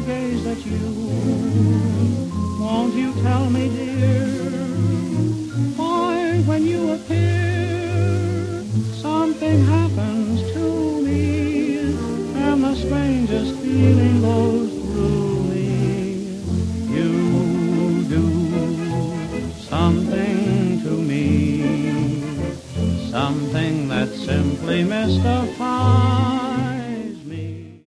gaze at you. Won't you tell me, dear, why when you appear, something happens to me, and the strangest feeling goes through me. You do something to me, something that simply mystifies